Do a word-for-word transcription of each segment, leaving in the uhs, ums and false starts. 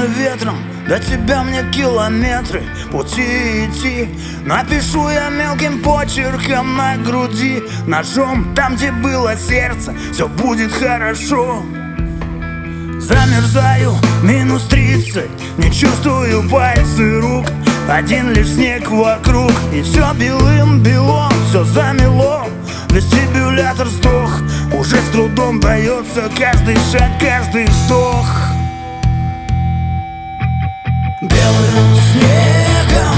растрепаны ветром, до тебя мне километры пути идти. Напишу я мелким почерком на груди, ножом там, где было сердце, все будет хорошо. Замерзаю, минус тридцать, не чувствую пальцы рук, один лишь снег вокруг, и все белым-бело, все замело. Вестибулятор сдох, уже с трудом дается каждый шаг, каждый вздох. Белым снегом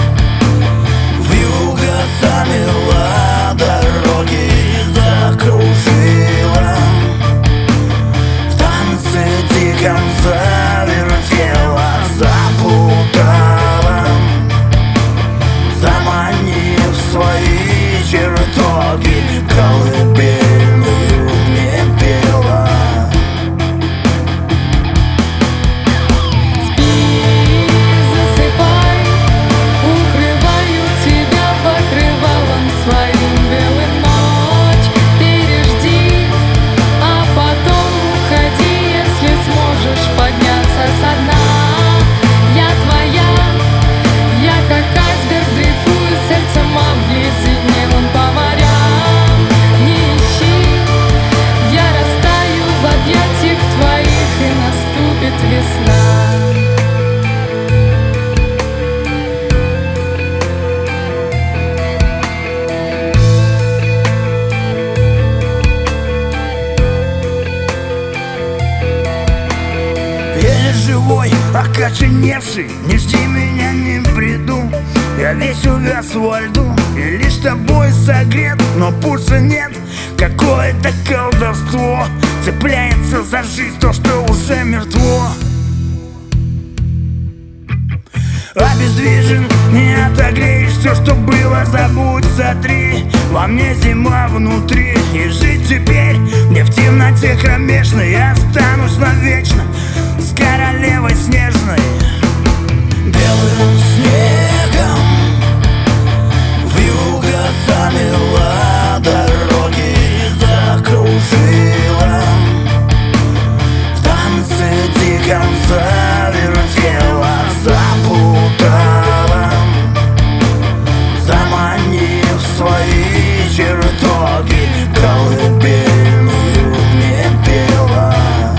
вьюга замела, дороги закружила, в танце диком завертела, запутала, заманив в свои чертоги, колыбельную мне пела. Живой, окоченевший, не жди меня, не приду. Я весь увяз во льду и лишь тобой согрет, но пульса нет, какое-то колдовство цепляется за жизнь, то, что уже мертво. Обездвижен, не отогреешь все, что было, забудь, сотри. Во мне зима внутри, и жить теперь мне в темноте кромешной. Я останусь навечно с королевой снежной. Белым снегом вьюга замела, дороги закружила, в танце диком завертела, запутала, заманив в свои чертоги, колыбельную мне пела.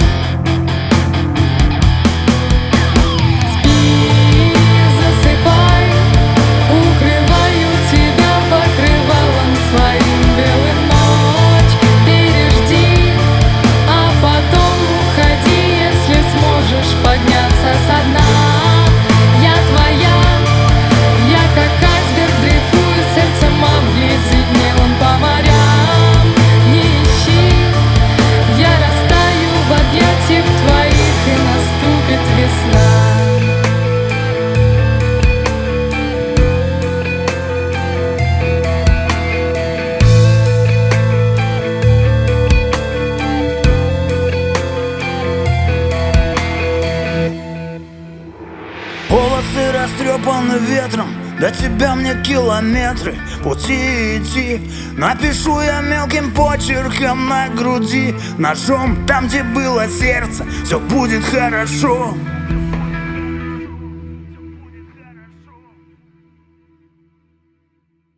Волосы растрепаны ветром, до тебя мне километры пути идти. Напишу я мелким почерком на груди, ножом там, где было сердце, все будет хорошо.